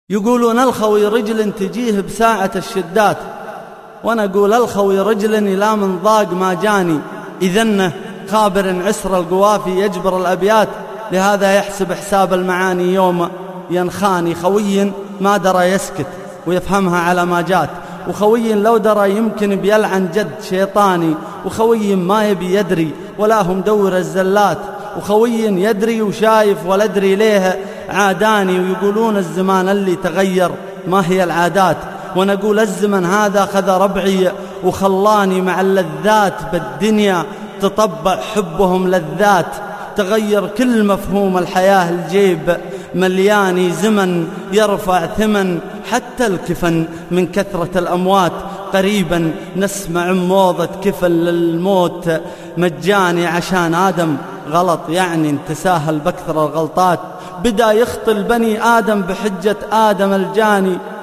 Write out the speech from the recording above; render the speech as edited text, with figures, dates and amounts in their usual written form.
يقولون الخوي رجل تجيه بساعة الشدات، وأنا أقول الخوي رجل إلى من ضاق ما جاني، إذنه خابر عسر القوافي يجبر الأبيات، لهذا يحسب حساب المعاني يوم ينخاني. خوي ما درى يسكت ويفهمها على ما جات، وخوي لو درى يمكن بيلعن جد شيطاني، وخوي ما يبي يدري ولا هم دور الزلات، وخوي يدري وشايف ولا أدري ليه عاداني. ويقولون الزمان اللي تغير ما هي العادات، وانا اقول الزمن هذا خذ ربعي وخلاني مع اللذات بالدنيا تطبع حبهم لذات، تغير كل مفهوم الحياة الجيب ملياني، زمن يرفع ثمن حتى الكفن من كثرة الأموات، قريبا نسمع موضة كفل للموت مجاني، عشان آدم غلط يعني انتساهل بكثر الغلطات، بدأ يخطل بني آدم بحجة آدم الجاني.